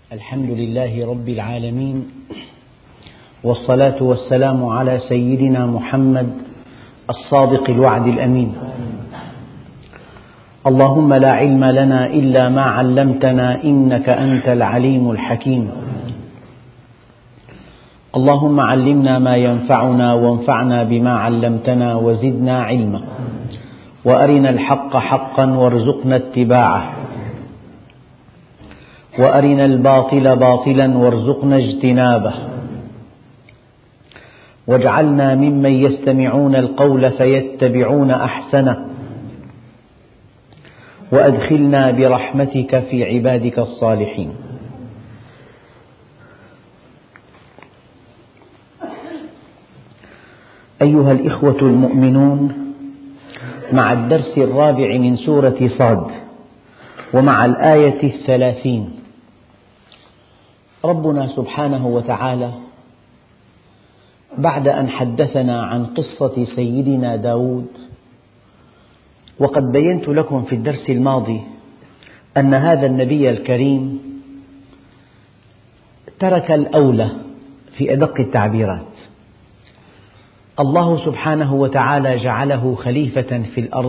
الحمد لله رب العالمين، والصلاة والسلام على سيدنا محمد الصادق الوعد الأمين. اللهم لا علم لنا إلا ما علمتنا إنك أنت العليم الحكيم. اللهم علمنا ما ينفعنا وانفعنا بما علمتنا وزدنا علما، وأرنا الحق حقا وارزقنا اتباعه، وأرنا الباطل باطلا وارزقنا اجتنابه، واجعلنا ممن يستمعون القول فيتبعون أحسنه، وأدخلنا برحمتك في عبادك الصالحين. أيها الإخوة المؤمنون، مع الدرس الرابع من سورة صاد ومع الآية 30، ربنا سبحانه وتعالى بعد أن حدثنا عن قصة سيدنا داود، وقد بينت لكم في الدرس الماضي أن هذا النبي الكريم ترك الأولى في أدق التعبيرات. الله سبحانه وتعالى جعله خليفة في الأرض،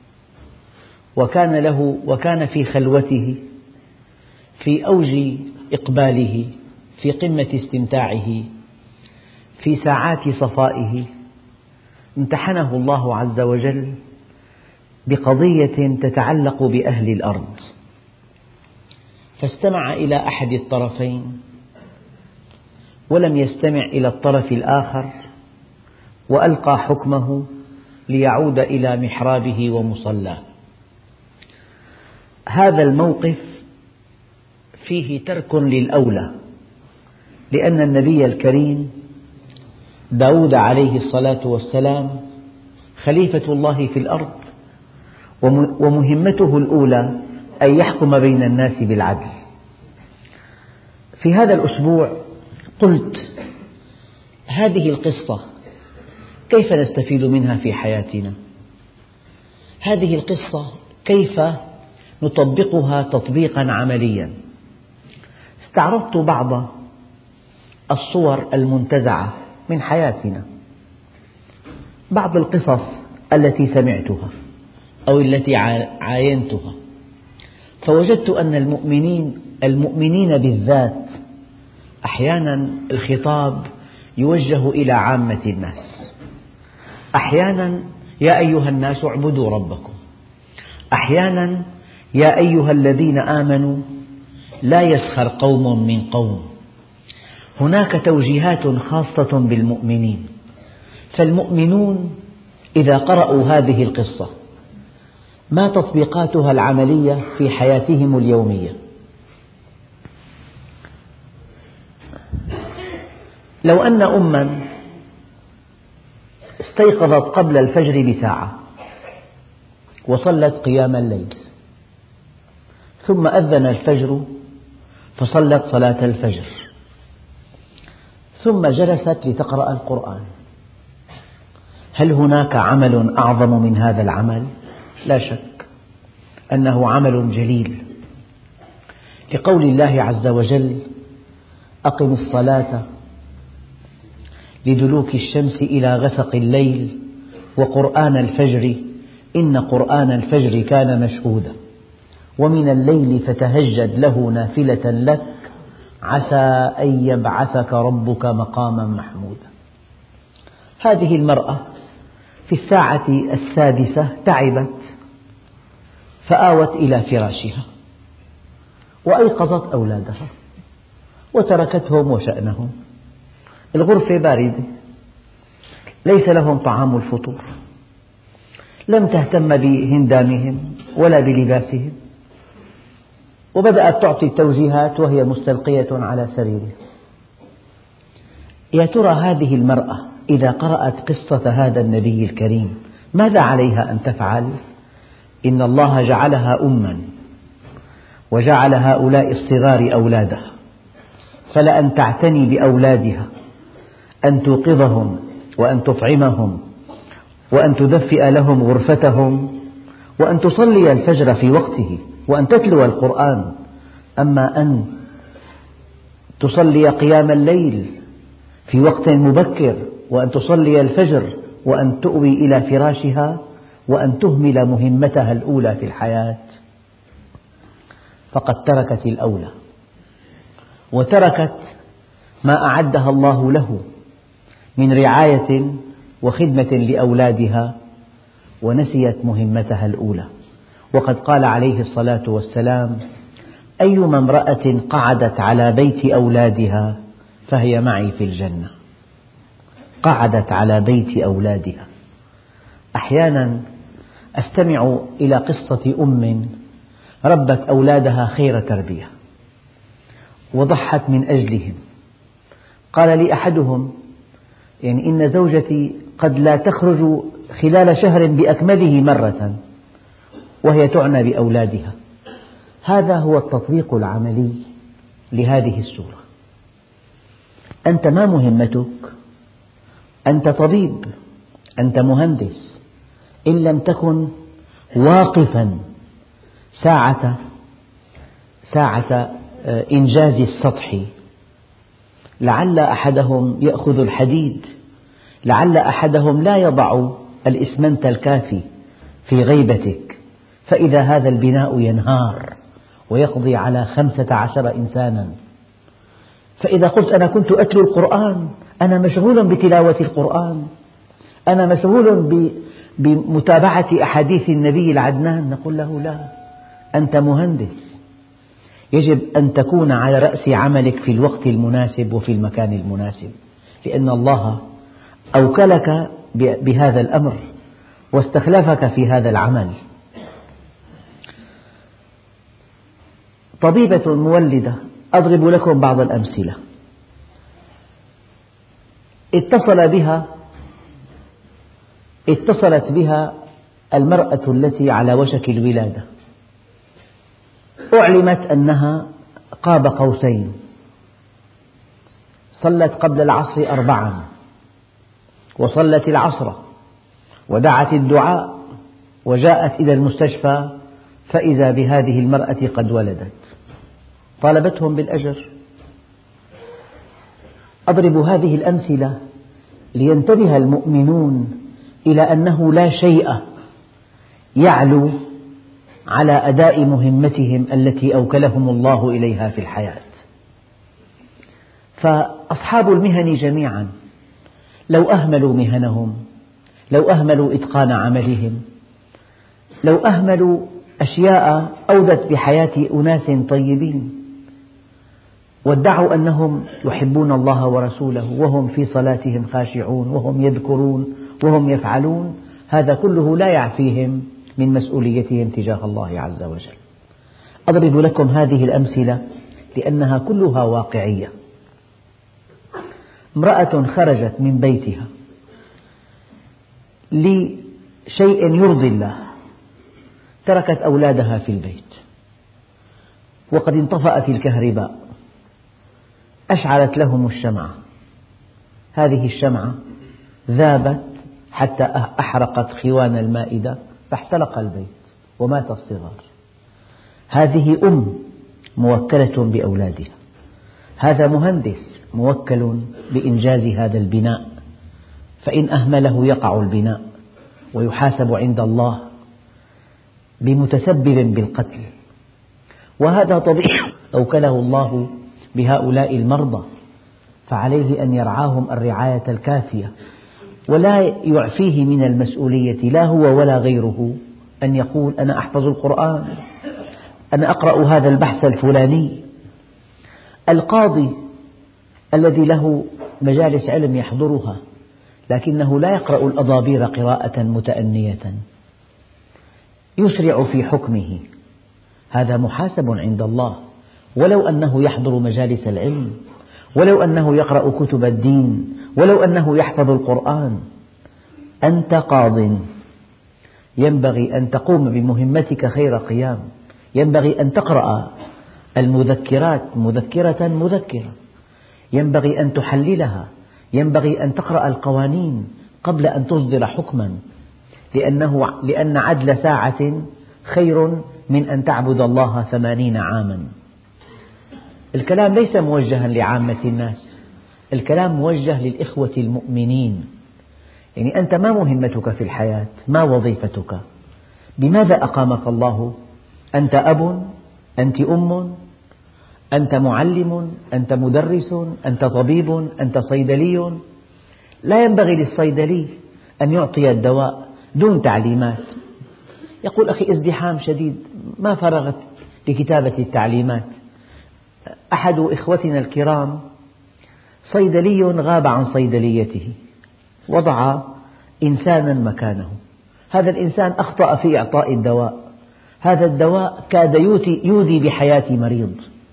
وكان في خلوته، في أوج إقباله، في قمة استمتاعه، في ساعات صفائه، امتحنه الله عز وجل بقضية تتعلق بأهل الأرض، فاستمع إلى أحد الطرفين ولم يستمع إلى الطرف الآخر، وألقى حكمه ليعود إلى محرابه ومصلاه. هذا الموقف فيه ترك للأولى، لأن النبي الكريم داود عليه الصلاة والسلام خليفة الله في الأرض، ومهمته الأولى أن يحكم بين الناس بالعدل. في هذا الأسبوع قلت هذه القصة كيف نستفيد منها في حياتنا؟ هذه القصة كيف نطبقها تطبيقا عمليا؟ استعرضت بعض الصور المنتزعة من حياتنا، بعض القصص التي سمعتها أو التي عاينتها، فوجدت أن المؤمنين بالذات أحيانا الخطاب يوجه إلى عامة الناس، أحيانا يا أيها الناس اعبدوا ربكم، أحيانا يا أيها الذين آمنوا لا يسخر قوم من قوم. هناك توجيهات خاصة بالمؤمنين، فالمؤمنون إذا قرأوا هذه القصة ما تطبيقاتها العملية في حياتهم اليومية؟ لو أن أماً استيقظت قبل الفجر بساعة وصلت قيام الليل، ثم أذن الفجر فصلت صلاة الفجر، ثم جلست لتقرأ القرآن، هل هناك عمل أعظم من هذا العمل؟ لا شك أنه عمل جليل، لقول الله عز وجل: أقم الصلاة لدلوك الشمس إلى غسق الليل وقرآن الفجر إن قرآن الفجر كان مشهودا ومن الليل فتهجد له نافلة لك عسى أن يبعثك ربك مقاما محمودا. هذه المرأة في الساعة 6 تعبت فآوت إلى فراشها وأيقظت أولادها وتركتهم وشأنهم. الغرفة باردة، ليس لهم طعام الفطور، لم تهتم بهندامهم ولا بلباسهم، وبدأت تعطي التوجيهات وهي مستلقية على سريرها. يا ترى هذه المرأة إذا قرأت قصة هذا النبي الكريم ماذا عليها أن تفعل؟ إن الله جعلها أماً وجعل هؤلاء الصغار أولادها، فلأن تعتني بأولادها، أن توقظهم وأن تطعمهم وأن تدفئ لهم غرفتهم وأن تصلي الفجر في وقته وأن تتلو القرآن. أما أن تصلي قيام الليل في وقت مبكر، وأن تصلي الفجر، وأن تؤوي إلى فراشها، وأن تهمل مهمتها الأولى في الحياة، فقد تركت الأولى وتركت ما أعدها الله له من رعاية وخدمة لأولادها، ونسيت مهمتها الأولى. وقد قال عليه الصلاة والسلام: أيما امرأة قعدت على بيت أولادها فهي معي في الجنة. قعدت على بيت أولادها. أحيانا أستمع إلى قصة أم ربت أولادها خير تربية وضحت من أجلهم. قال لي أحدهم: إن زوجتي قد لا تخرج خلال شهر بأكمله مرة وهي تعنى بأولادها. هذا هو التطبيق العملي لهذه السورة. أنت ما مهمتك؟ أنت طبيب، أنت مهندس، إن لم تكن واقفا ساعة إنجاز السطح، لعل أحدهم يأخذ الحديد، لعل أحدهم لا يضع الإسمنت الكافي في غيبتك، فإذا هذا البناء ينهار ويقضي على 15 إنسانا. فإذا قلت: أنا كنت أتلو القرآن، أنا مشغول بتلاوة القرآن، أنا مشغول بمتابعة أحاديث النبي العدنان، نقول له: لا، أنت مهندس، يجب أن تكون على رأس عملك في الوقت المناسب وفي المكان المناسب، لأن الله أوكلك بهذا الأمر واستخلفك في هذا العمل. طبيبة مولدة، أضرب لكم بعض الأمثلة. اتصلت بها المرأة التي على وشك الولادة، أعلمت أنها قاب قوسين، صلت قبل العصر 4 وصلت العصر ودعت الدعاء وجاءت إلى المستشفى، فإذا بهذه المرأة قد ولدت. طالبتهم بالأجر. أضرب هذه الأمثلة لينتبه المؤمنون إلى أنه لا شيء يعلو على أداء مهمتهم التي أوكلهم الله إليها في الحياة. فأصحاب المهن جميعا لو أهملوا مهنهم، لو أهملوا إتقان عملهم، لو أهملوا أشياء أودت بحياة أناس طيبين، وادعوا أنهم يحبون الله ورسوله وهم في صلاتهم خاشعون وهم يذكرون وهم يفعلون، هذا كله لا يعفيهم من مسؤوليتهم تجاه الله عز وجل. أضرب لكم هذه الأمثلة لأنها كلها واقعية. امرأة خرجت من بيتها لشيء يرضي الله، تركت أولادها في البيت وقد انطفأت الكهرباء، أشعلت لهم الشمعة، هذه الشمعة ذابت حتى أحرقت خوان المائدة فاحترق البيت ومات الصغار. هذه أم موكلة بأولادها، هذا مهندس موكل بإنجاز هذا البناء، فإن أهمله يقع البناء ويحاسب عند الله بمتسبب بالقتل. وهذا طبيعي، أوكله الله بهؤلاء المرضى، فعليه أن يرعاهم الرعاية الكافية، ولا يعفيه من المسؤولية لا هو ولا غيره أن يقول: أنا أحفظ القرآن، أنا أقرأ هذا البحث الفلاني. القاضي الذي له مجالس علم يحضرها لكنه لا يقرأ الأضابير قراءة متأنية، يسرع في حكمه، هذا محاسب عند الله، ولو أنه يحضر مجالس العلم، ولو أنه يقرأ كتب الدين، ولو أنه يحفظ القرآن. أنت قاض، ينبغي أن تقوم بمهمتك خير قيام، ينبغي أن تقرأ المذكرات مذكرة مذكرة، ينبغي أن تحللها، ينبغي أن تقرأ القوانين قبل أن تصدر حكما، لأن عدل ساعة خير من أن تعبد الله 80 عاما. الكلام ليس موجها لعامة الناس، الكلام موجه للإخوة المؤمنين. يعني أنت ما مهمتك في الحياة؟ ما وظيفتك؟ بماذا أقامك الله؟ أنت أب؟ أنت أم؟ أنت معلم؟ أنت مدرس؟ أنت طبيب؟ أنت صيدلي؟ لا ينبغي للصيدلي أن يعطي الدواء دون تعليمات. يقول أخي ازدحام شديد ما فرغت لكتابة التعليمات. أحد إخوتنا الكرام صيدلي غاب عن صيدليته، وضع إنسانا مكانه. هذا الإنسان أخطأ في إعطاء الدواء، هذا الدواء كاد يودي بحياة مريض،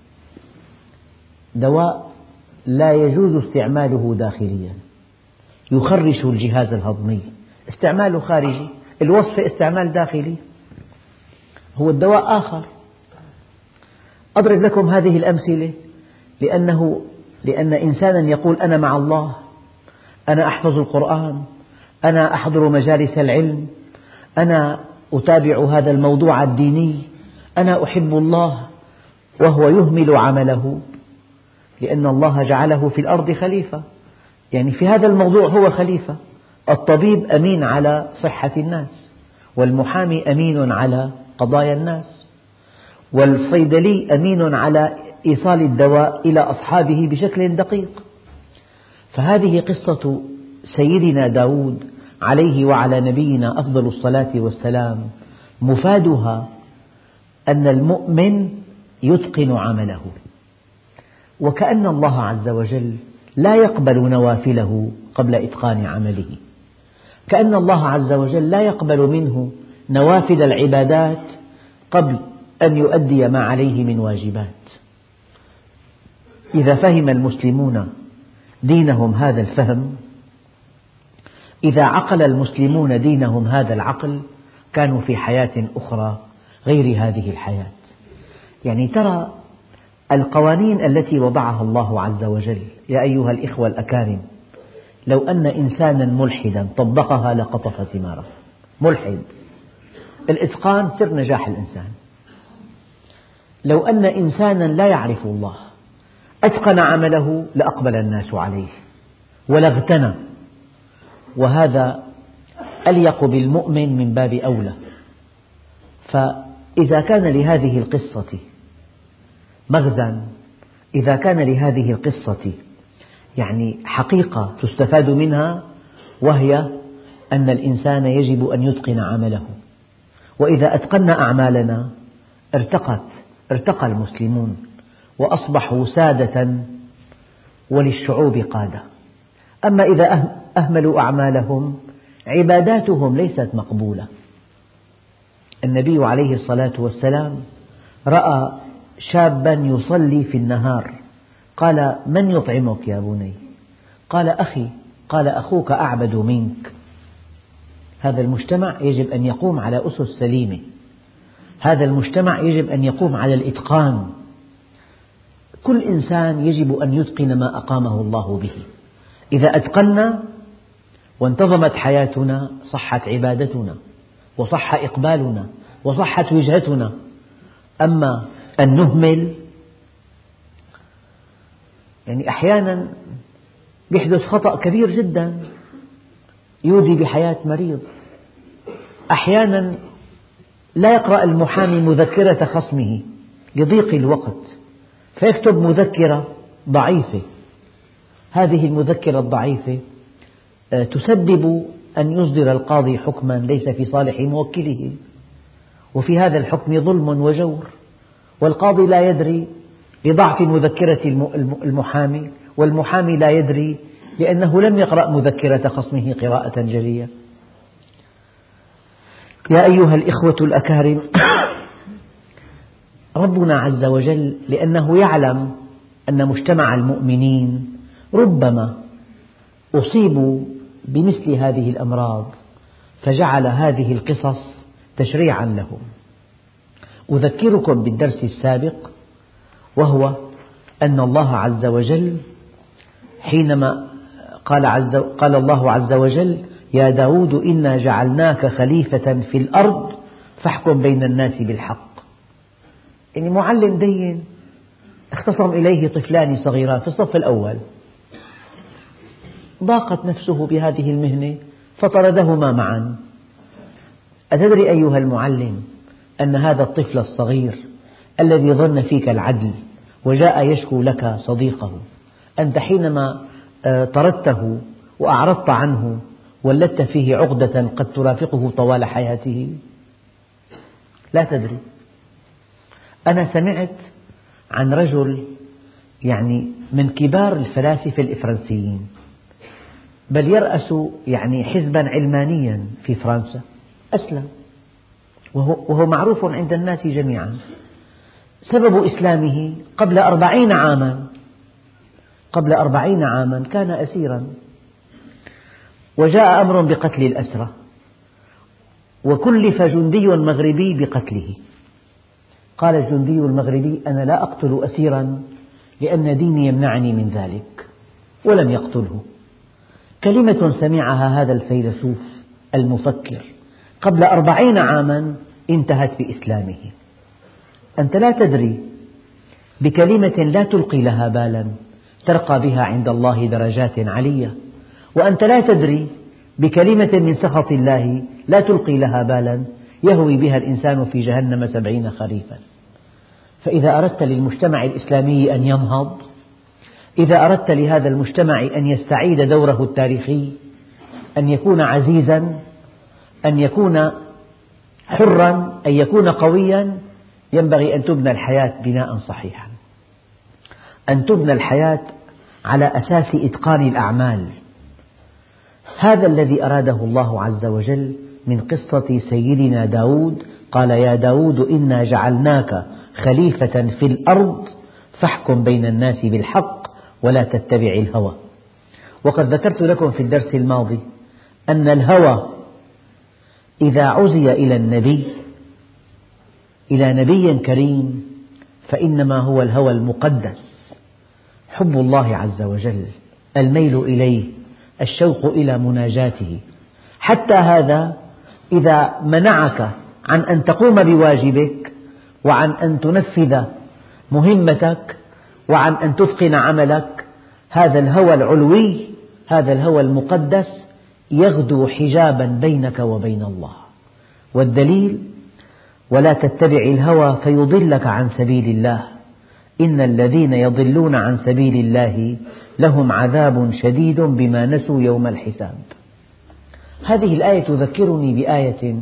دواء لا يجوز استعماله داخليا، يخرش الجهاز الهضمي، استعماله خارجي، الوصفة استعمال داخلي، هو الدواء آخر. أضرب لكم هذه الأمثلة لأن إنسانا يقول أنا مع الله، أنا أحفظ القرآن، أنا أحضر مجالس العلم، أنا أتابع هذا الموضوع الديني، أنا أحب الله، وهو يهمل عمله لأن الله جعله في الأرض خليفة. يعني في هذا الموضوع هو خليفة. الطبيب أمين على صحة الناس، والمحامي أمين على قضايا الناس، والصيدلي أمين على إيصال الدواء إلى أصحابه بشكل دقيق. فهذه قصة سيدنا داود عليه وعلى نبينا أفضل الصلاة والسلام، مفادها أن المؤمن يتقن عمله، وكأن الله عز وجل لا يقبل نوافله قبل إتقان عمله، كأن الله عز وجل لا يقبل منه نوافل العبادات قبل أن يؤدي ما عليه من واجبات. إذا فهم المسلمون دينهم هذا الفهم، إذا عقل المسلمون دينهم هذا العقل، كانوا في حياة أخرى غير هذه الحياة. يعني ترى القوانين التي وضعها الله عز وجل يا أيها الإخوة الأكارم، لو أن إنسانا ملحدا طبقها لقطف ثماره. ملحد، الإتقان سر نجاح الإنسان. لو أن إنسانا لا يعرف الله أتقن عمله لأقبل الناس عليه ولاغتنى، وهذا أليق بالمؤمن من باب أولى. فإذا كان لهذه القصة مغزى، إذا كان لهذه القصة يعني حقيقة تستفاد منها، وهي أن الإنسان يجب أن يتقن عمله، وإذا أتقنا أعمالنا ارتقى المسلمون وأصبحوا سادة وللشعوب قادة. أما إذا أهملوا أعمالهم عباداتهم ليست مقبولة. النبي عليه الصلاة والسلام رأى شابا يصلي في النهار، قال من يطعمك يا بني؟ قال أخي. قال أخوك أعبد منك. هذا المجتمع يجب أن يقوم على أسس سليمة، هذا المجتمع يجب أن يقوم على الإتقان. كل إنسان يجب أن يتقن ما أقامه الله به. إذا أتقنا وانتظمت حياتنا صحت عبادتنا وصح إقبالنا وصحت وجهتنا. أما أن نهمل، يعني أحيانا يحدث خطأ كبير جدا يودي بحياة مريض. أحيانا لا يقرأ المحامي مذكرة خصمه لضيق الوقت فيكتب مذكرة ضعيفة، هذه المذكرة الضعيفة تسبب أن يصدر القاضي حكما ليس في صالح موكله، وفي هذا الحكم ظلم وجور، والقاضي لا يدري لضعف مذكرة المحامي، والمحامي لا يدري لأنه لم يقرأ مذكرة خصمه قراءة جلية. يا أيها الإخوة الأكارم، ربنا عز وجل لأنه يعلم أن مجتمع المؤمنين ربما أصيبوا بمثل هذه الأمراض، فجعل هذه القصص تشريعا لهم. أذكركم بالدرس السابق، وهو أن الله عز وجل حينما قال الله عز وجل يا داود إنا جعلناك خليفة في الأرض فاحكم بين الناس بالحق. يعني معلم دين اختصم إليه طفلان صغيران في الصف الأول، ضاقت نفسه بهذه المهنة فطردهما معا. أتدري أيها المعلم أن هذا الطفل الصغير الذي ظن فيك العدل وجاء يشكو لك صديقه، أنت حينما طردته وأعرضت عنه ولدت فيه عقدة قد ترافقه طوال حياته؟ لا تدري. أنا سمعت عن رجل من كبار الفلاسفة الفرنسيين، بل يرأس حزبا علمانيا في فرنسا، أسلم وهو معروف عند الناس جميعا. سبب إسلامه قبل 40 عاما كان أسيرا، وجاء أمر بقتل الأسرى، وكلف جندي مغربي بقتله. قال الجندي المغربي: أنا لا أقتل أسيرا لأن ديني يمنعني من ذلك، ولم يقتله. كلمة سمعها هذا الفيلسوف المفكر قبل 40 عاما انتهت بإسلامه. أنت لا تدري، بكلمة لا تلقي لها بالا ترقى بها عند الله درجات علية، وأنت لا تدري، بكلمة من سخط الله لا تلقي لها بالا يهوي بها الإنسان في جهنم 70 خريفا. فإذا أردت للمجتمع الإسلامي أن ينهض، إذا أردت لهذا المجتمع أن يستعيد دوره التاريخي، أن يكون عزيزا، أن يكون حرا، أن يكون قويا، ينبغي أن تبنى الحياة بناء صحيحا، أن تبنى الحياة على أساس إتقان الأعمال. هذا الذي أراده الله عز وجل من قصة سيدنا داود. قال: يا داود إنا جعلناك خليفة في الأرض فاحكم بين الناس بالحق ولا تتبع الهوى. وقد ذكرت لكم في الدرس الماضي أن الهوى إذا عزي إلى نبي كريم فإنما هو الهوى المقدس، حب الله عز وجل، الميل إليه، الشوق إلى مناجاته. حتى هذا إذا منعك عن أن تقوم بواجبك وعن أن تنفذ مهمتك وعن أن تتقن عملك، هذا الهوى العلوي، هذا الهوى المقدس يغدو حجابا بينك وبين الله. والدليل: ولا تتبع الهوى فيضلك عن سبيل الله، إن الذين يضلون عن سبيل الله لهم عذاب شديد بما نسوا يوم الحساب. هذه الآية تذكرني بآية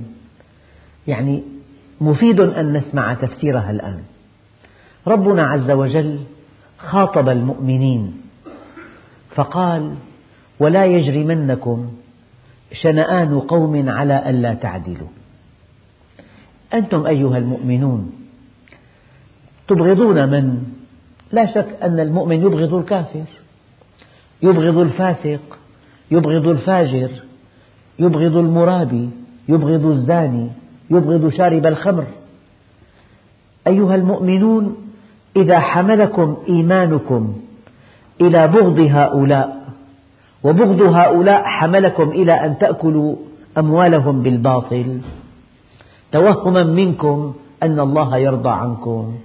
مفيد أن نسمع تفسيرها الآن. ربنا عز وجل خاطب المؤمنين فقال: ولا يجرمنكم شنآن قوم على ألا تعدلوا. أنتم أيها المؤمنون تبغضون من؟ لا شك أن المؤمن يبغض الكافر، يبغض الفاسق، يبغض الفاجر، يبغض المرابي، يبغض الزاني، يبغض شارب الخمر. أيها المؤمنون، إذا حملكم إيمانكم إلى بغض هؤلاء، وبغض هؤلاء حملكم إلى أن تأكلوا أموالهم بالباطل توهما منكم أن الله يرضى عنكم،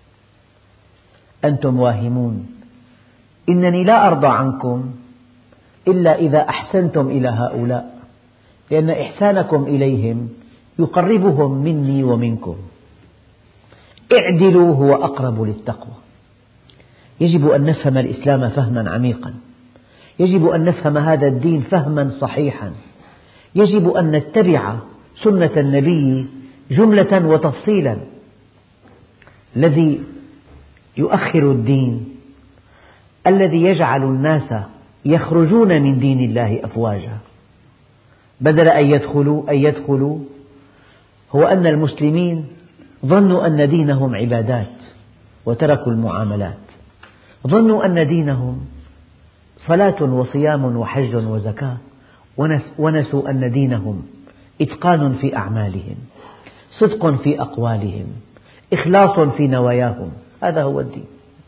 أنتم واهمون. إنني لا أرضى عنكم إلا إذا أحسنتم إلى هؤلاء، لأن إحسانكم إليهم يقربهم مني ومنكم. اعدلوا هو أقرب للتقوى. يجب أن نفهم الإسلام فهما عميقا، يجب أن نفهم هذا الدين فهما صحيحا، يجب أن نتبع سنة النبي جملة وتفصيلا. الذي يؤخر الدين، الذي يجعل الناس يخرجون من دين الله أفواجا بدل أن يدخلوا، هو أن المسلمين ظنوا أن دينهم عبادات وتركوا المعاملات، ظنوا أن دينهم صلاة وصيام وحج وزكاة، ونسوا أن دينهم إتقان في أعمالهم، صدق في أقوالهم، إخلاص في نواياهم. هذا هو الدين.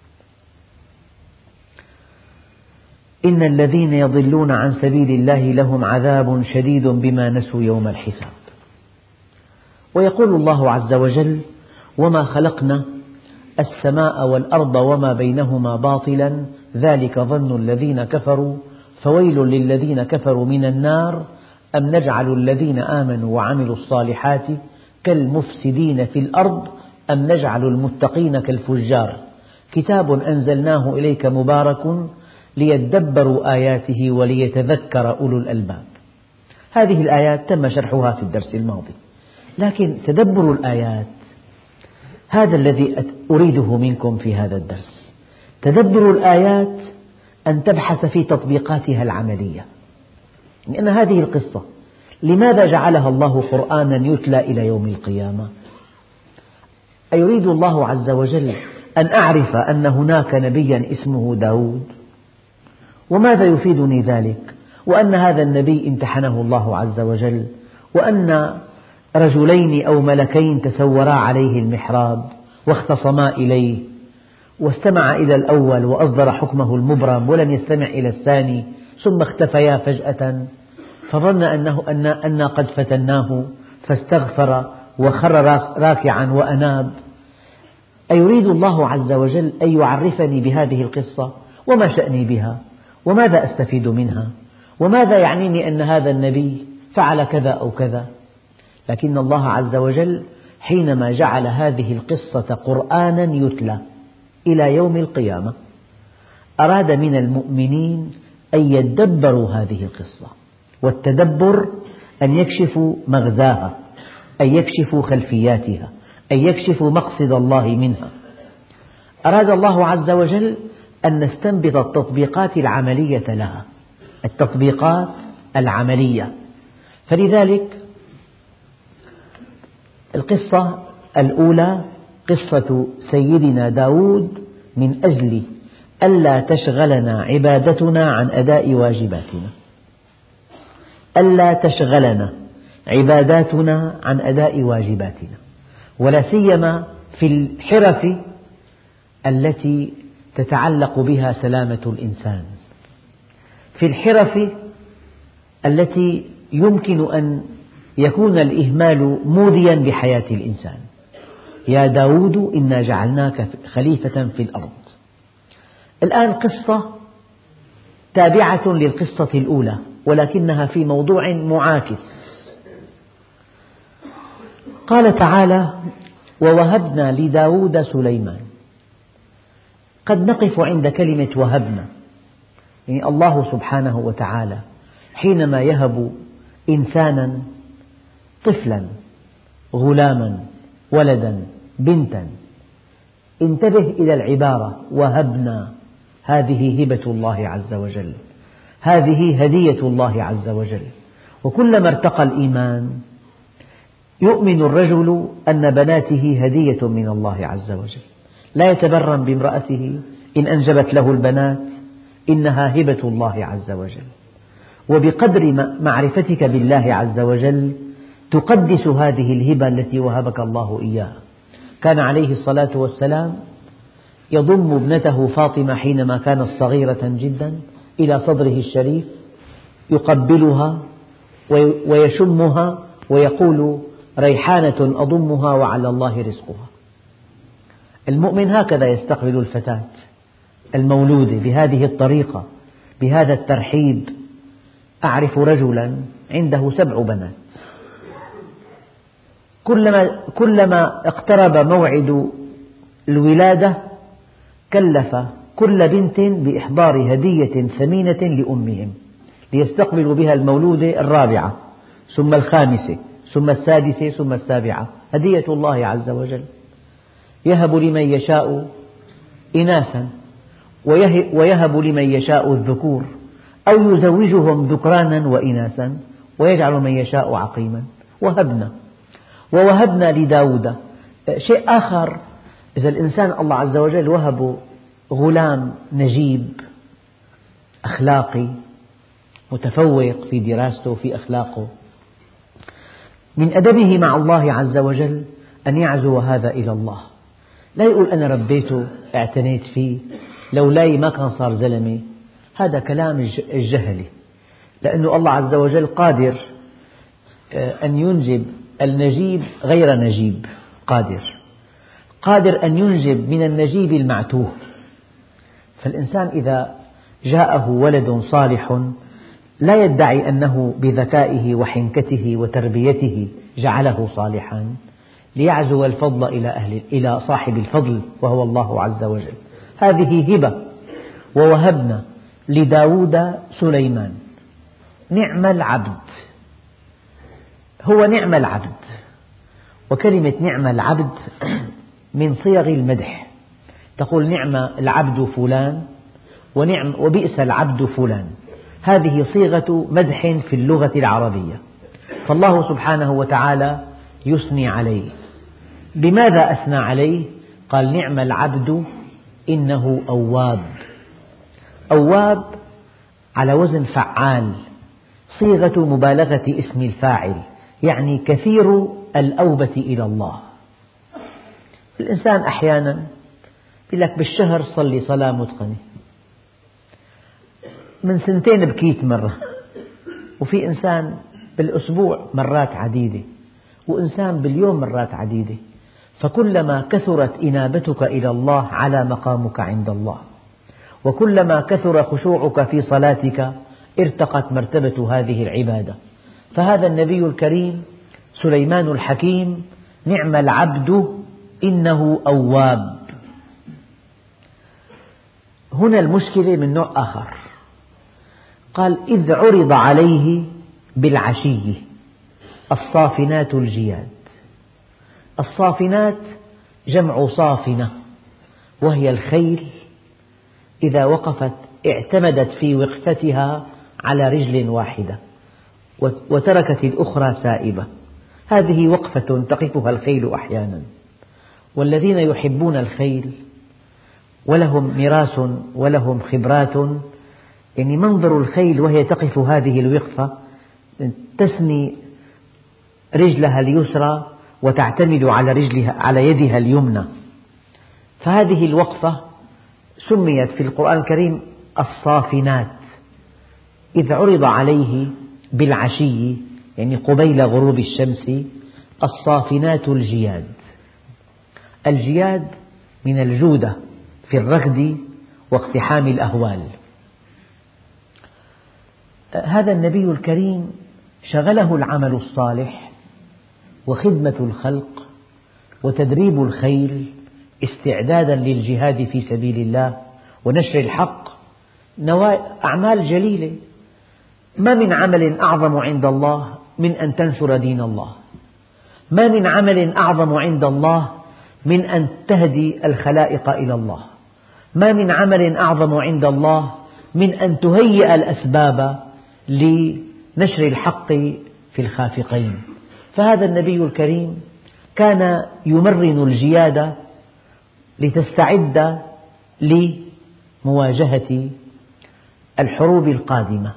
إن الذين يضلون عن سبيل الله لهم عذاب شديد بما نسوا يوم الحساب. ويقول الله عز وجل: وما خلقنا السماء والأرض وما بينهما باطلا ذلك ظن الذين كفروا فويل للذين كفروا من النار أم نجعل الذين آمنوا وعملوا الصالحات كالمفسدين في الأرض أم نجعل المتقين كالفجار كتاب أنزلناه إليك مبارك ليدبروا آياته وليتذكر أولو الألباب. هذه الآيات تم شرحها في الدرس الماضي، لكن تدبر الآيات هذا الذي أريده منكم في هذا الدرس. تدبر الآيات أن تبحث في تطبيقاتها العملية، لأن هذه القصة لماذا جعلها الله قرآنا يتلى إلى يوم القيامة؟ أيريد الله عز وجل أن أعرف أن هناك نبيا اسمه داود؟ وماذا يفيدني ذلك؟ وأن هذا النبي امتحنه الله عز وجل، وأن رجلين أو ملكين تسورا عليه المحراب واختصما إليه، واستمع إلى الأول وأصدر حكمه المبرم ولم يستمع إلى الثاني، ثم اختفيا فجأة فظن أنا قد فتناه فاستغفر وخر راكعا وأناب. أيريد الله عز وجل أن يعرفني بهذه القصة وما شأني بها وماذا أستفيد منها وماذا يعنيني أن هذا النبي فعل كذا أو كذا. لكن الله عز وجل حينما جعل هذه القصة قرآنا يتلى إلى يوم القيامة أراد من المؤمنين أن يدبروا هذه القصة، والتدبر أن يكشفوا مغزاها، أن يكشفوا خلفياتها، أن يكشفوا مقصد الله منها. أراد الله عز وجل أن نستنبط التطبيقات العملية لها، التطبيقات العملية. فلذلك القصة الأولى قصة سيدنا داود من أجل ألا تشغلنا عبادتنا عن أداء واجباتنا، ألا تشغلنا عباداتنا عن أداء واجباتنا، ولا سيما في الحرف التي تتعلق بها سلامة الإنسان، في الحرف التي يمكن أن يكون الإهمال موديا بحياة الإنسان. يا داود إنا جعلناك خليفة في الأرض. الآن قصة تابعة للقصة الأولى ولكنها في موضوع معاكس. قال تعالى: ووهبنا لداود سليمان. قد نقف عند كلمة وهبنا، يعني الله سبحانه وتعالى حينما يهب إنسانا طفلا غلاما ولدا بنتا، انتبه إلى العبارة وهبنا، هذه هبة الله عز وجل، هذه هدية الله عز وجل. وكلما ارتقى الإيمان يؤمن الرجل أن بناته هدية من الله عز وجل، لا يتبرم بامرأته إن أنجبت له البنات، إنها هبة الله عز وجل. وبقدر معرفتك بالله عز وجل تقدس هذه الهبة التي وهبك الله إياها. كان عليه الصلاة والسلام يضم ابنته فاطمة حينما كانت صغيرة جدا إلى صدره الشريف، يقبلها ويشمها ويقول: ريحانة أضمها وعلى الله رزقها. المؤمن هكذا يستقبل الفتاة المولودة، بهذه الطريقة، بهذا الترحيب. أعرف رجلا عنده 7 بنات، كلما اقترب موعد الولادة كلف كل بنت بإحضار هدية ثمينة لأمهم ليستقبلوا بها المولودة 4 ثم 5 ثم 6 ثم 7. هدية الله عز وجل، يهب لمن يشاء إناثا ويهب لمن يشاء الذكور أو يزوجهم ذكرانا وإناثا ويجعل من يشاء عقيما. ووهبنا لداود. شيء آخر، إذا الإنسان الله عز وجل وهب غلام نجيب أخلاقي متفوق في دراسته في أخلاقه، من أدبه مع الله عز وجل أن يعزو هذا إلى الله، لا يقول أنا ربيته اعتنيت فيه لولاي ما كان صار زلمة. هذا كلام الجهلة، لأن الله عز وجل قادر أن ينجب النجيب غير نجيب، قادر أن ينجب من النجيب المعتوه. فالإنسان إذا جاءه ولد صالح لا يدعي أنه بذكائه وحنكته وتربيته جعله صالحا، ليعزو الفضل إلى صاحب الفضل وهو الله عز وجل. هذه هبة. ووهبنا لداود سليمان. نعم العبد، هو نعم العبد. وكلمة نعم العبد من صيغ المدح، تقول نعم العبد فلان وبئس العبد فلان. هذه صيغة مدح في اللغة العربية. فالله سبحانه وتعالى يثني عليه. بماذا أثنى عليه؟ قال نعم العبد إنه أواب. أواب على وزن فعال، صيغة مبالغة اسم الفاعل، يعني كثير الأوبة إلى الله. الإنسان أحيانا يقول لك بالشهر صلي صلاة متقنة، من سنتين بكيت مرة، وفي إنسان بالأسبوع مرات عديدة، وإنسان باليوم مرات عديدة. فكلما كثرت إنابتك إلى الله على مقامك عند الله، وكلما كثر خشوعك في صلاتك ارتقت مرتبة هذه العبادة. فهذا النبي الكريم سليمان الحكيم نعم العبد إنه أواب. هنا المشكلة من نوع آخر. قال إذ عرض عليه بالعشي الصافنات الجياد. الصافنات جمع صافنة، وهي الخيل إذا وقفت اعتمدت في وقفتها على رجل واحدة وتركت الأخرى سائبة. هذه وقفة تقفها الخيل أحيانا. والذين يحبون الخيل ولهم ميراث ولهم خبرات، يعني منظر الخيل وهي تقف هذه الوقفة تثني رجلها اليسرى وتعتمد على يدها اليمنى. فهذه الوقفة سميت في القرآن الكريم الصافنات. إذ عرض عليه بالعشي يعني قبيل غروب الشمس الصافنات الجياد. الجياد من الجودة في الركض واقتحام الأهوال. هذا النبي الكريم شغله العمل الصالح وخدمة الخلق وتدريب الخيل استعدادا للجهاد في سبيل الله ونشر الحق، أعمال جليلة. ما من عمل أعظم عند الله من أن تنشر دين الله، ما من عمل أعظم عند الله من أن تهدي الخلائق إلى الله، ما من عمل أعظم عند الله من أن تهيئ الأسباب لنشر الحق في الخافقين. فهذا النبي الكريم كان يمرن الجياد لتستعد لمواجهة الحروب القادمة.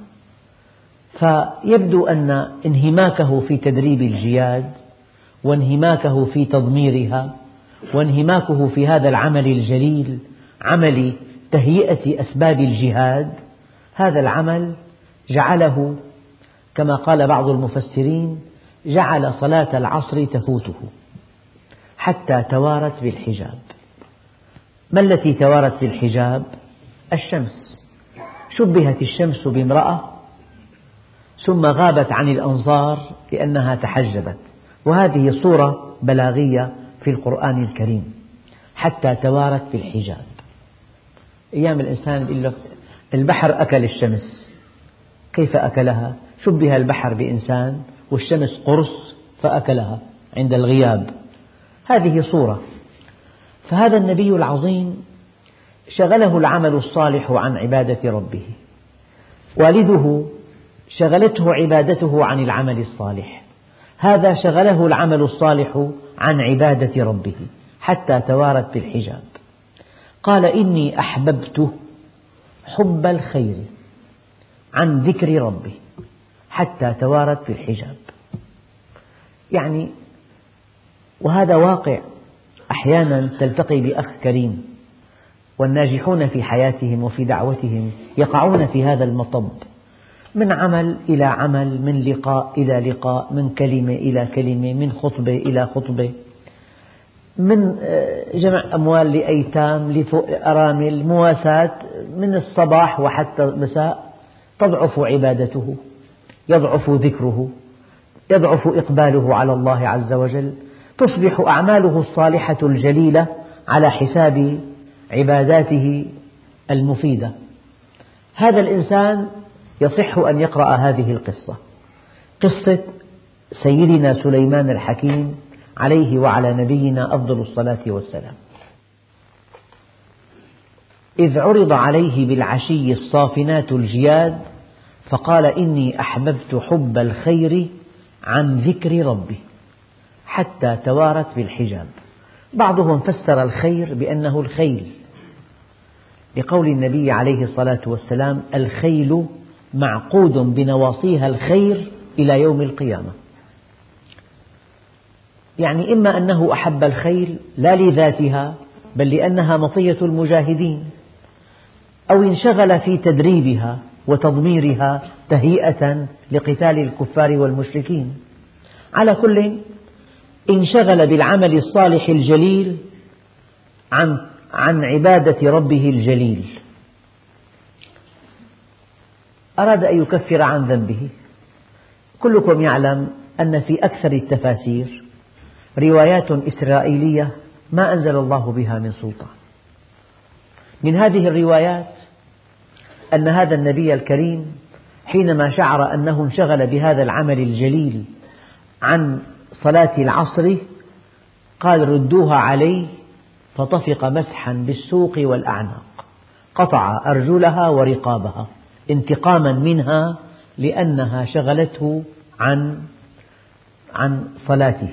فيبدو أن انهماكه في تدريب الجياد وانهماكه في تضميرها وانهماكه في هذا العمل الجليل، عمل تهيئة أسباب الجهاد، هذا العمل جعله كما قال بعض المفسرين جعل صلاة العصر تفوته حتى توارت بالحجاب. ما التي توارت بالحجاب؟ الشمس. شبهت الشمس بامرأة ثم غابت عن الأنظار لأنها تحجبت، وهذه صورة بلاغية في القرآن الكريم. حتى توارت بالحجاب. أيام الإنسان يقول لك البحر أكل الشمس. كيف أكلها؟ شبه البحر بإنسان والشمس قرص فأكلها عند الغياب. هذه صورة. فهذا النبي العظيم شغله العمل الصالح عن عبادة ربه. والده شغلته عبادته عن العمل الصالح، هذا شغله العمل الصالح عن عبادة ربه حتى توارت بالحجاب. قال إني أحببت حب الخير عن ذكر ربي حتى توارت بالحجاب. يعني وهذا واقع. أحيانا تلتقي بأخ كريم والناجحون في حياتهم وفي دعوتهم يقعون في هذا المطب، من عمل إلى عمل، من لقاء إلى لقاء، من كلمة إلى كلمة، من خطبة إلى خطبة. من جمع أموال لأيتام لأرامل، مواساة من الصباح وحتى المساء، تضعف عبادته، يضعف ذكره، يضعف إقباله على الله عز وجل، تصبح أعماله الصالحة الجليلة على حساب عباداته المفيدة. هذا الإنسان يصح أن يقرأ هذه القصة، قصة سيدنا سليمان الحكيم عليه وعلى نبينا أفضل الصلاة والسلام. إذ عرض عليه بالعشي الصافنات الجياد فقال إني أحببت حب الخير عن ذكر ربي حتى توارت بالحجاب. بعضهم فسر الخير بأنه الخيل، لقول النبي عليه الصلاة والسلام: الخيل معقود بنواصيها الخير إلى يوم القيامة. يعني إما أنه أحب الخيل لا لذاتها بل لأنها مطية المجاهدين، أو انشغل في تدريبها وتضميرها تهيئة لقتال الكفار والمشركين. على كل، انشغل بالعمل الصالح الجليل عن عبادة ربه الجليل. أراد أن يكفر عن ذنبه. كلكم يعلم أن في أكثر التفاسير روايات إسرائيلية ما أنزل الله بها من سلطان. من هذه الروايات أن هذا النبي الكريم حينما شعر أنه انشغل بهذا العمل الجليل عن صلاة العصر قال: ردوها علي، فطفق مسحا بالسوق والأعناق، قطع أرجلها ورقابها انتقاما منها لأنها شغلته عن صلاته.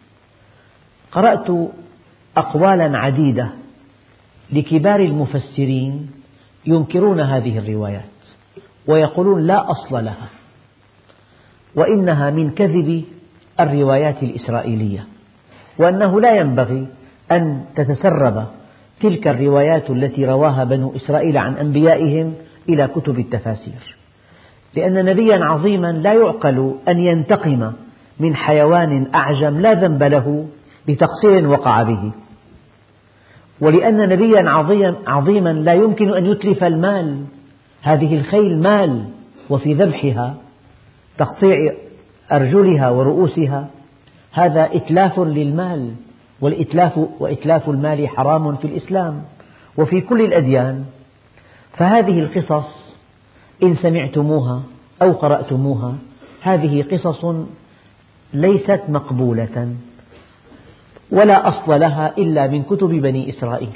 قرأت أقوالا عديدة لكبار المفسرين ينكرون هذه الروايات ويقولون لا أصل لها، وإنها من كذب الروايات الإسرائيلية، وأنه لا ينبغي أن تتسرب تلك الروايات التي رواها بنو إسرائيل عن أنبيائهم إلى كتب التفاسير، لأن نبيا عظيما لا يعقل أن ينتقم من حيوان أعجم لا ذنب له بتقصير وقع به، ولأن نبيا عظيما لا يمكن أن يتلف المال. هذه الخيل مال، وفي ذبحها تقطيع أرجلها ورؤوسها هذا إتلاف للمال، وإتلاف المال حرام في الإسلام وفي كل الأديان. فهذه القصص إن سمعتموها أو قرأتموها هذه قصص ليست مقبولة ولا أصل لها إلا من كتب بني إسرائيل.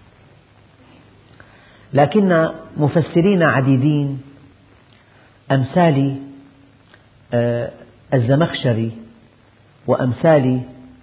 لكن مفسرين عديدين أمثال الزمخشري وأمثال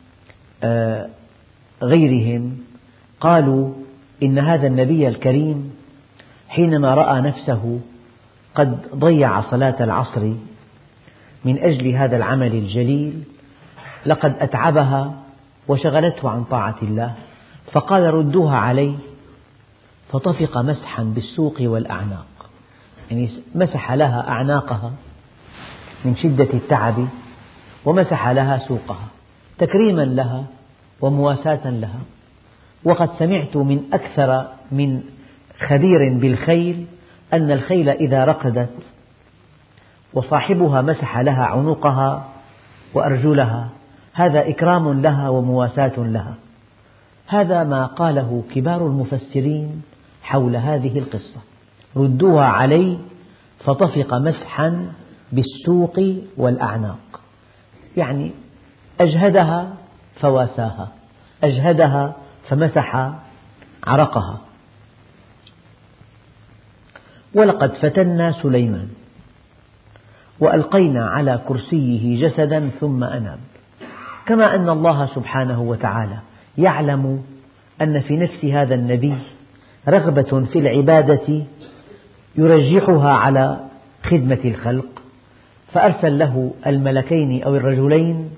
غيرهم قالوا إن هذا النبي الكريم حينما رأى نفسه قد ضيع صلاة العصر من أجل هذا العمل الجليل لقد أتعبها وشغلته عن طاعة الله، فقال: ردوها علي، فطفق مسحا بالسوق والأعناق، يعني مسح لها أعناقها من شدة التعب ومسح لها سوقها تكريما لها ومواساة لها. وقد سمعت من أكثر من خبير بالخيل أن الخيل إذا رقدت وصاحبها مسح لها عنقها وأرجلها هذا إكرام لها ومواساة لها. هذا ما قاله كبار المفسرين حول هذه القصة: ردوها علي فطفق مسحا بالسوق والأعناق، يعني أجهدها فواساها، أجهدها فمسح عرقها. ولقد فتنا سليمان وألقينا على كرسيه جسدا ثم أناب. كما أن الله سبحانه وتعالى يعلم أن في نفس هذا النبي رغبة في العبادة يرجحها على خدمة الخلق، فأرسل له الملكين أو الرجلين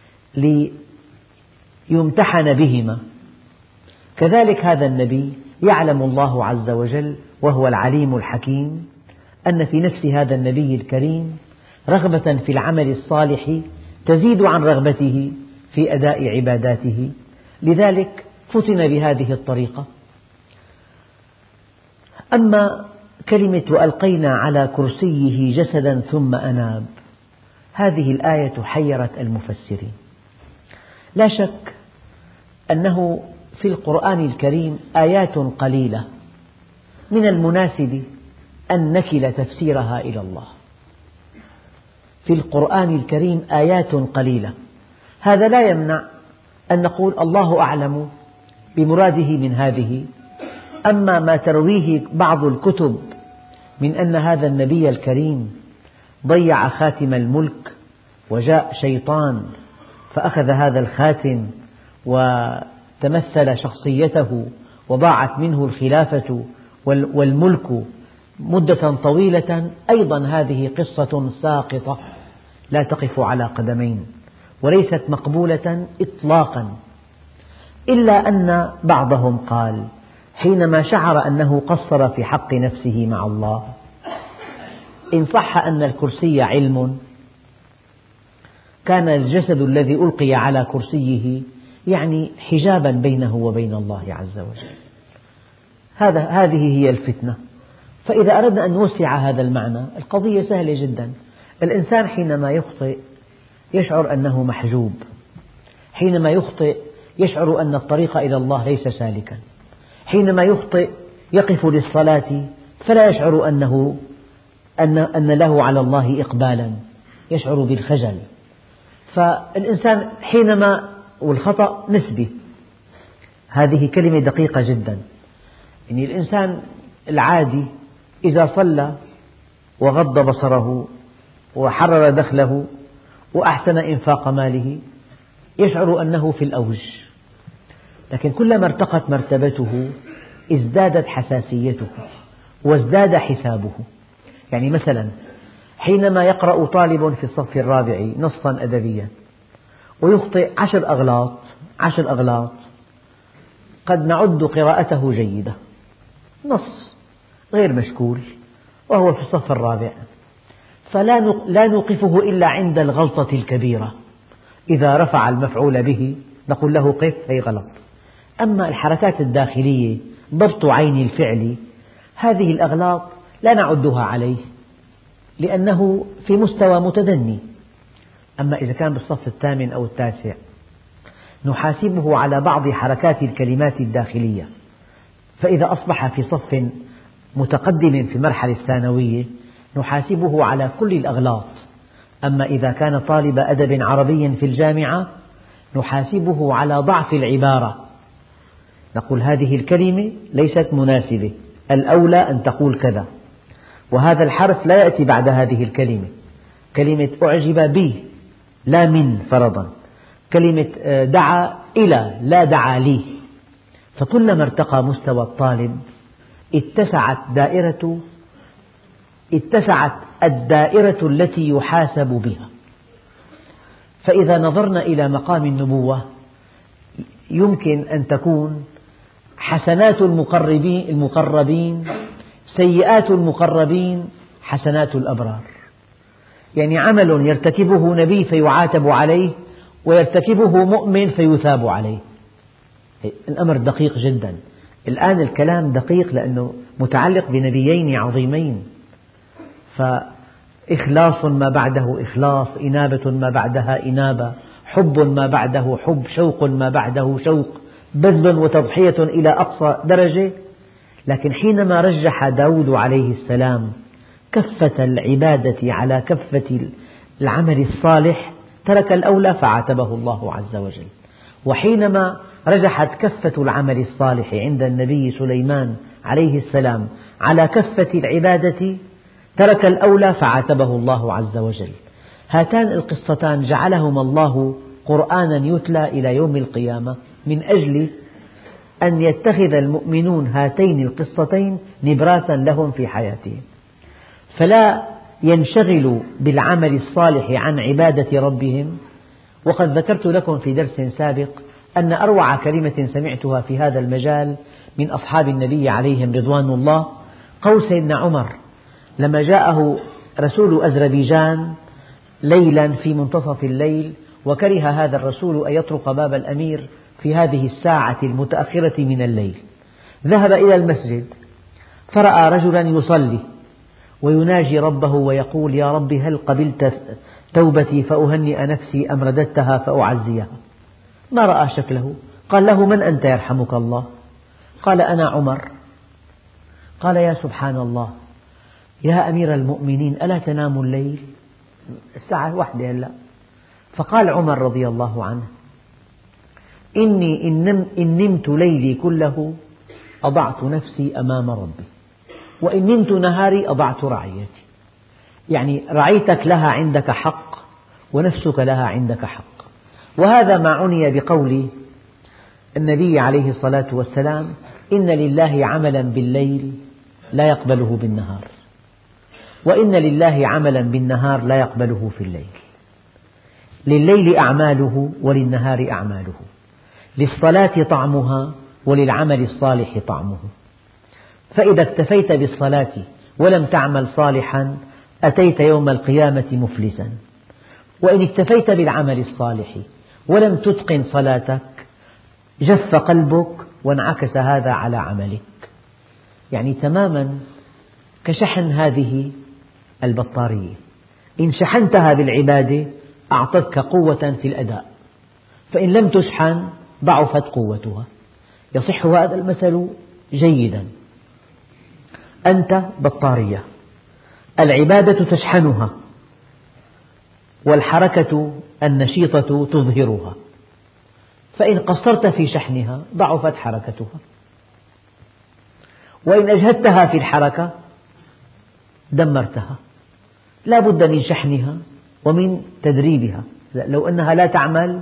ليمتحن بهما. كذلك هذا النبي يعلم الله عز وجل وهو العليم الحكيم أن في نفس هذا النبي الكريم رغبة في العمل الصالح تزيد عن رغبته في أداء عباداته، لذلك فتن بهذه الطريقة. أما كلمة وألقينا على كرسيه جسدا ثم أناب، هذه الآية حيرت المفسرين. لا شك أنه في القرآن الكريم آيات قليلة من المناسب أن نكل تفسيرها إلى الله. في القرآن الكريم آيات قليلة، هذا لا يمنع أن نقول الله أعلم بمراده من هذه. أما ما ترويه بعض الكتب من أن هذا النبي الكريم ضيع خاتم الملك وجاء شيطان فأخذ هذا الخاتم وتمثل شخصيته وضاعت منه الخلافة والملك مدة طويلة، أيضا هذه قصة ساقطة لا تقف على قدمين وليست مقبولة إطلاقا، إلا أن بعضهم قال حينما شعر أنه قصر في حق نفسه مع الله، إن صح أن الكرسي علم، كان الجسد الذي ألقي على كرسيه يعني حجابا بينه وبين الله عز وجل. هذه هي الفتنة. فإذا أردنا أن نوسع هذا المعنى، القضية سهلة جدا. الإنسان حينما يخطئ يشعر أنه محجوب، حينما يخطئ يشعر أن الطريق إلى الله ليس سالكا، حينما يخطئ يقف للصلاة فلا يشعر أن له على الله إقبالا، يشعر بالخجل. فالإنسان حينما والخطأ نسبي، هذه كلمة دقيقة جدا. يعني الإنسان العادي إذا صلى وغض بصره وحرر دخله وأحسن إنفاق ماله يشعر أنه في الأوج، لكن كلما ارتقت مرتبته ازدادت حساسيته وازداد حسابه. يعني مثلا حينما يقرأ طالب في الصف الرابع نصا أدبيا ويخطئ 10 أغلاط، قد نعد قراءته جيدة، نص غير مشكول وهو في الصف الرابع، فلا نوقفه إلا عند الغلطة الكبيرة. إذا رفع المفعول به نقول له قف، هي غلط. أما الحركات الداخلية ضبط عين الفعل، هذه الأغلاط لا نعدها عليه لأنه في مستوى متدني. أما إذا كان بالصف الثامن أو التاسع نحاسبه على بعض حركات الكلمات الداخلية، فإذا أصبح في صف متقدم في المرحلة الثانوية نحاسبه على كل الأغلاط. أما إذا كان طالب أدب عربي في الجامعة نحاسبه على ضعف العبارة، نقول هذه الكلمة ليست مناسبة، الأولى أن تقول كذا، وهذا الحرف لا يأتي بعد هذه الكلمة. كلمة أعجب بي لا من فرضا، كلمة دعا إلى لا دعا لي. فكلما ارتقى مستوى الطالب اتسعت الدائرة التي يحاسب بها. فإذا نظرنا إلى مقام النبوة يمكن أن تكون حسنات المقربين سيئات المقربين حسنات الأبرار. يعني عمل يرتكبه نبي فيعاتب عليه ويرتكبه مؤمن فيثاب عليه. الأمر دقيق جدا. الآن الكلام دقيق لأنه متعلق بنبيين عظيمين، فإخلاص ما بعده إخلاص، إنابة ما بعدها إنابة، حب ما بعده حب، شوق ما بعده شوق، بذل وتضحية إلى أقصى درجة. لكن حينما رجح داود عليه السلام كفة العبادة على كفة العمل الصالح ترك الأولى فعاتبه الله عز وجل. وحينما رجحت كفة العمل الصالح عند النبي سليمان عليه السلام على كفة العبادة ترك الأولى فعاتبه الله عز وجل. هاتان القصتان جعلهما الله قرآنا يتلى إلى يوم القيامة من أجل أن يتخذ المؤمنون هاتين القصتين نبراسا لهم في حياتهم، فلا ينشغلوا بالعمل الصالح عن عبادة ربهم. وقد ذكرت لكم في درس سابق أن أروع كلمة سمعتها في هذا المجال من أصحاب النبي عليهم رضوان الله قول سيدنا عمر لما جاءه رسول أذربيجان ليلا في منتصف الليل، وكره هذا الرسول أن يطرق باب الأمير في هذه الساعة المتأخرة من الليل ذهب إلى المسجد فرأى رجلا يصلي ويناجي ربه ويقول: يا رب هل قبلت توبتي فأهنئ نفسي أم رددتها فأعزيها؟ ما رأى شكله، قال له: من أنت يرحمك الله؟ قال: أنا عمر. قال: يا سبحان الله، يا أمير المؤمنين، ألا تنام الليل؟ الساعة 1 هلأ. فقال عمر رضي الله عنه: إني إن نمت ليلي كله أضعت نفسي أمام ربي، وإن نمت نهاري أضعت رعيتي. يعني رعيتك لها عندك حق ونفسك لها عندك حق. وهذا ما عني بقول النبي عليه الصلاة والسلام: إن لله عملا بالليل لا يقبله بالنهار، وإن لله عملا بالنهار لا يقبله في الليل. لليل أعماله وللنهار أعماله، للصلاة طعمها وللعمل الصالح طعمه. فإذا اكتفيت بالصلاة ولم تعمل صالحا أتيت يوم القيامة مفلسا، وإن اكتفيت بالعمل الصالح ولم تتقن صلاتك جف قلبك وانعكس هذا على عملك. يعني تماما كشحن هذه البطارية، إن شحنتها بالعبادة أعطتك قوة في الأداء، فإن لم تشحن ضعفت قوتها. يصح هذا المثل جيدا. أنت بطارية، العبادة تشحنها والحركة النشيطة تظهرها، فإن قصرت في شحنها ضعفت حركتها، وإن أجهدتها في الحركة دمرتها. لا بد من شحنها ومن تدريبها، لو أنها لا تعمل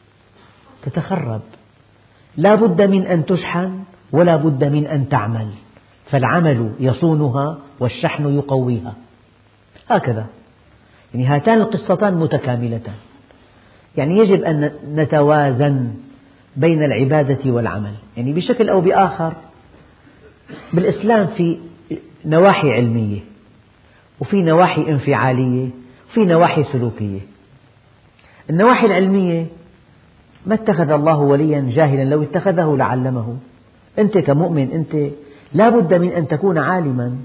تتخرب. لا بد من أن تشحن ولا بد من أن تعمل، فالعمل يصونها والشحن يقويها. هكذا، يعني هاتان القصتان متكاملتان. يعني يجب أن نتوازن بين العبادة والعمل. يعني بشكل أو بآخر بالإسلام في نواحي علمية، وفي نواحي انفعالية، وفي نواحي سلوكية. النواحي العلمية: ما اتخذ الله وليا جاهلا، لو اتخذه لعلمه. أنت كمؤمن أنت لا بد من أن تكون عالما.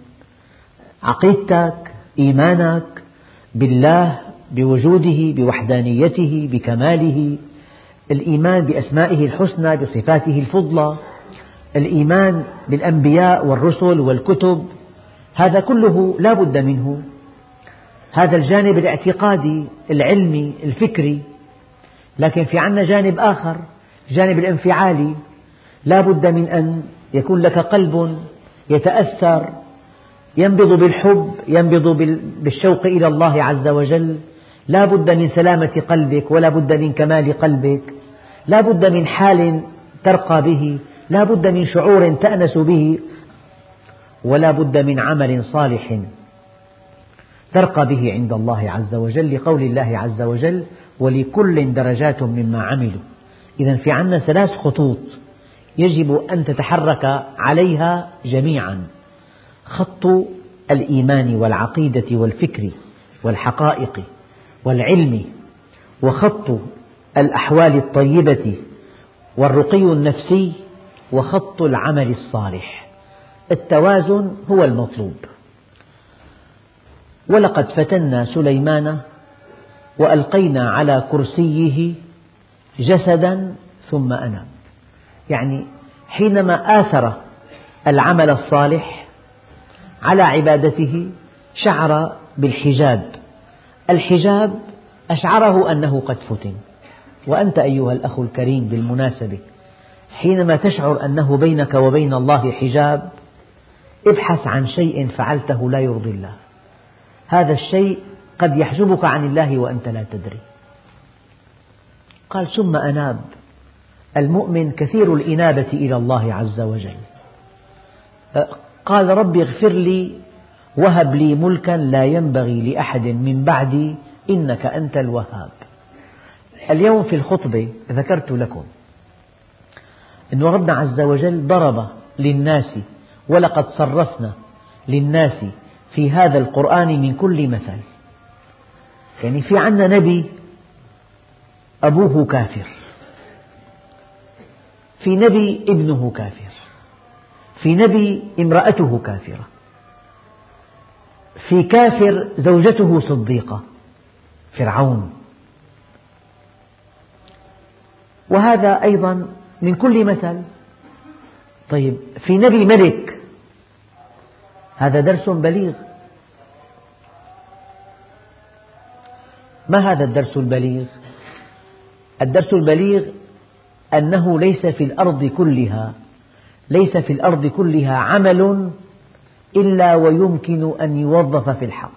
عقيدتك، إيمانك بالله، بوجوده، بوحدانيته، بكماله، الإيمان بأسمائه الحسنى، بصفاته الفضلى، الإيمان بالأنبياء والرسل والكتب، هذا كله لا بد منه. هذا الجانب الاعتقادي العلمي الفكري. لكن في عندنا جانب آخر، جانب الانفعالي. لا بد من أن يكون لك قلب يتأثر، ينبض بالحب، ينبض بالشوق إلى الله عز وجل. لا بد من سلامة قلبك ولا بد من كمال قلبك. لا بد من حال ترقى به، لا بد من شعور تأنس به، ولا بد من عمل صالح ترقى به عند الله عز وجل، لقول الله عز وجل: ولكل درجات مما عملوا. إذا في عندنا 3 خطوط يجب أن تتحرك عليها جميعا: خط الإيمان والعقيدة والفكر والحقائق والعلم، وخط الأحوال الطيبة والرقي النفسي، وخط العمل الصالح. التوازن هو المطلوب. ولقد فتنا سليمان وألقينا على كرسيه جسدا ثم أناب. يعني حينما آثر العمل الصالح على عبادته شعر بالحجاب. الحجاب أشعره أنه قد فتن. وأنت أيها الأخ الكريم بالمناسبة، حينما تشعر أنه بينك وبين الله حجاب ابحث عن شيء فعلته لا يرضي الله. هذا الشيء قد يحجبك عن الله وأنت لا تدري. قال: ثم أناب. المؤمن كثير الإنابة إلى الله عز وجل. قال: رب اغفر لي وهب لي ملكا لا ينبغي لأحد من بعدي إنك أنت الوهاب. اليوم في الخطبة ذكرت لكم أن ربنا عز وجل ضرب للناس: ولقد صرفنا للناس في هذا القرآن من كل مثل. يعني في عندنا نبي أبوه كافر، في نبي ابنه كافر، في نبي امرأته كافرة، في كافر زوجته صديقة، فرعون. وهذا أيضا من كل مثل. طيب في نبي ملك، هذا درس بليغ. ما هذا الدرس البليغ؟ الدرس البليغ أنه ليس في الأرض كلها عمل إلا ويمكن أن يوظف في الحق.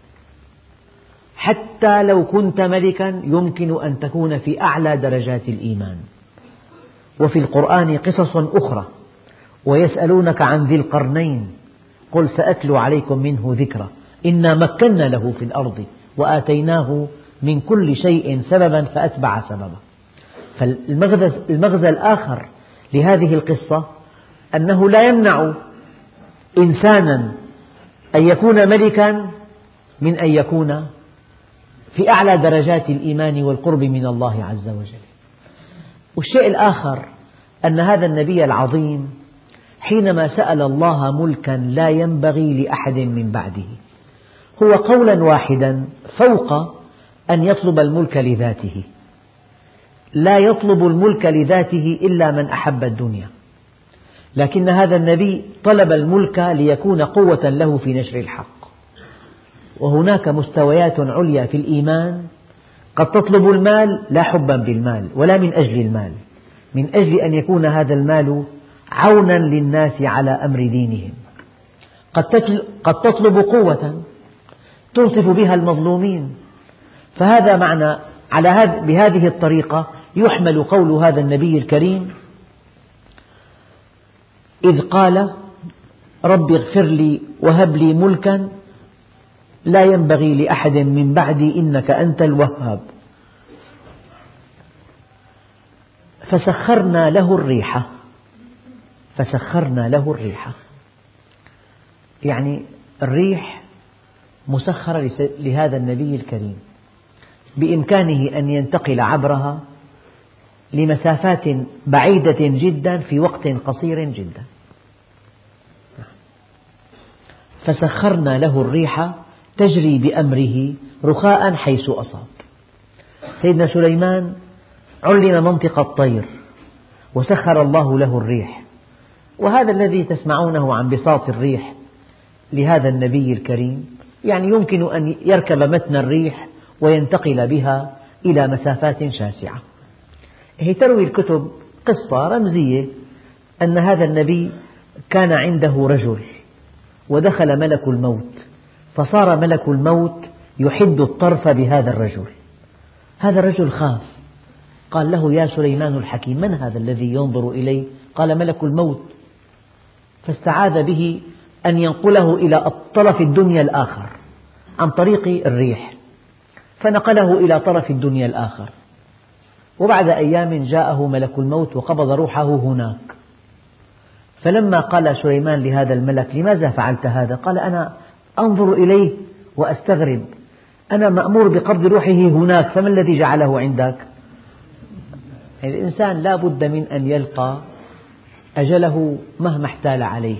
حتى لو كنت ملكا يمكن أن تكون في أعلى درجات الإيمان. وفي القرآن قصص أخرى: ويسألونك عن ذي القرنين قل سأتلو عليكم منه ذكرا إنا مكنا له في الأرض وآتيناه من كل شيء سببا فأتبع سببا. فالمغزى الآخر لهذه القصة أنه لا يمنع إنسانا أن يكون ملكا من أن يكون في أعلى درجات الإيمان والقرب من الله عز وجل. والشيء الآخر أن هذا النبي العظيم حينما سأل الله ملكا لا ينبغي لأحد من بعده، هو قولا واحدا فوق أن يطلب الملك لذاته. لا يطلب الملك لذاته إلا من أحب الدنيا، لكن هذا النبي طلب الملك ليكون قوة له في نشر الحق. وهناك مستويات عليا في الإيمان قد تطلب المال لا حبا بالمال ولا من أجل المال، من أجل أن يكون هذا المال عونا للناس على أمر دينهم. قد تطلب قوة تنصف بها المظلومين. فهذا معنى بهذه الطريقة يحمل قول هذا النبي الكريم إذ قال رب اغفر لي وهب لي ملكا لا ينبغي لأحد من بعدي إنك أنت الوهاب فسخرنا له الريح. يعني الريح مسخرة لهذا النبي الكريم، بإمكانه أن ينتقل عبرها لمسافات بعيدة جدا في وقت قصير جدا. فسخرنا له الريح تجري بأمره رخاء حيث أصاب. سيدنا سليمان علم منطق الطير وسخر الله له الريح. وهذا الذي تسمعونه عن بساط الريح لهذا النبي الكريم، يعني يمكن أن يركب متن الريح وينتقل بها إلى مسافات شاسعة. هي تروي الكتب قصة رمزية أن هذا النبي كان عنده رجل ودخل ملك الموت، فصار ملك الموت يحد الطرف بهذا الرجل. هذا الرجل خاف، قال له يا سليمان الحكيم من هذا الذي ينظر إلي؟ قال ملك الموت. فاستعاذ به أن ينقله إلى طرف الدنيا الآخر عن طريق الريح، فنقله إلى طرف الدنيا الآخر. وبعد أيام جاءه ملك الموت وقبض روحه هناك. فلما قال سليمان لهذا الملك لماذا فعلت هذا؟ قال أنا أنظر إليه وأستغرب، أنا مأمور بقبض روحه هناك فما الذي جعله عندك؟ الإنسان لا بد من أن يلقى أجله مهما احتال عليه.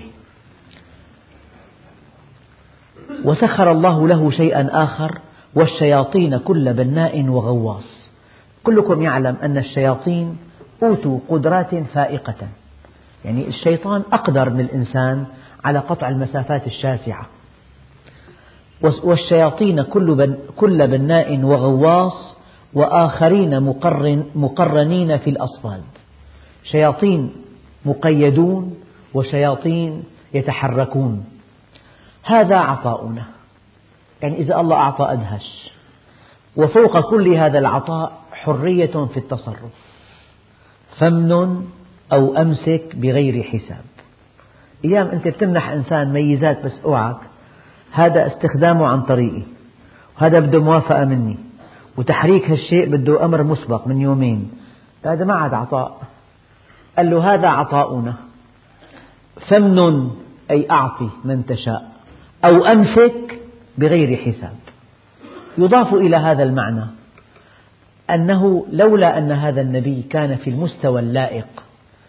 وسخر الله له شيئا آخر والشياطين كل بناء وغواص. كلكم يعلم أن الشياطين أوتوا قدرات فائقة، يعني الشيطان أقدر من الإنسان على قطع المسافات الشاسعة. والشياطين كل بناء وغواص وآخرين مقرنين في الأصفاد. شياطين مقيدون وشياطين يتحركون. هذا عطاؤنا، يعني إذا الله أعطى أدهش. وفوق كل هذا العطاء حرية في التصرف، فامنن أو أمسك بغير حساب. أيام أنت بتمنح إنسان ميزات بس أوعك هذا استخدامه عن طريقي، وهذا بده موافقة مني، وتحريك هالشيء بده أمر مسبق من يومين، هذا ما عاد عطاء. قال له هذا عطاؤنا، فامنن أي أعطي من تشاء أو أمسك بغير حساب. يضاف إلى هذا المعنى أنه لولا أن هذا النبي كان في المستوى اللائق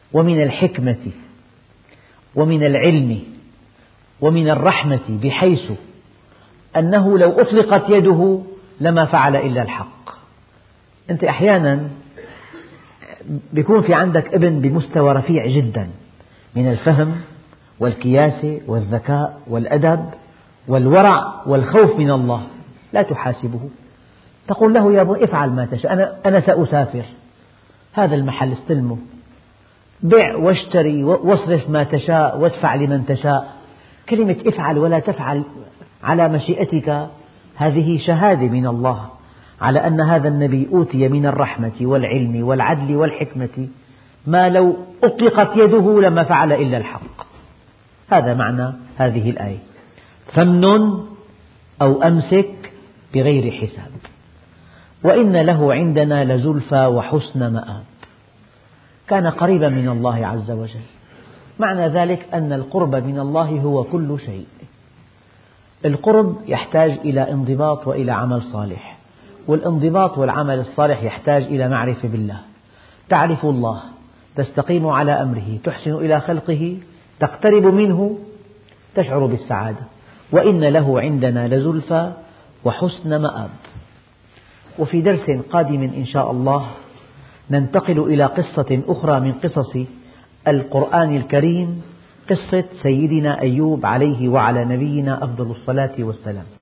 ومن الحكمة ومن العلم ومن الرحمة، بحيث أنه لو أطلقت يده لما فعل إلا الحق. أنت أحيانا يكون في عندك ابن بمستوى رفيع جدا من الفهم والكياسة والذكاء والأدب والورع والخوف من الله، لا تحاسبه، تقول له: يا بني افعل ما تشاء، أنا سأسافر، هذا المحل استلمه، بع واشتري واصرف ما تشاء وادفع لمن تشاء. كلمة افعل ولا تفعل على مشيئتك هذه شهادة من الله على أن هذا النبي أوتي من الرحمة والعلم والعدل والحكمة ما لو أطلقت يده لما فعل إلا الحق. هذا معنى هذه الآية: فامنن أو أمسك بغير حساب وإن له عندنا لزلفى وحسن مآب. كان قريبا من الله عز وجل. معنى ذلك أن القرب من الله هو كل شيء. القرب يحتاج إلى انضباط وإلى عمل صالح، والانضباط والعمل الصالح يحتاج إلى معرفة بالله. تعرف الله، تستقيم على أمره، تحسن إلى خلقه، تقترب منه، تشعر بالسعادة. وإن له عندنا لزلفى وحسن مآب. وفي درس قادم إن شاء الله ننتقل إلى قصة أخرى من قصص القرآن الكريم، قصة سيدنا أيوب عليه وعلى نبينا أفضل الصلاة والسلام.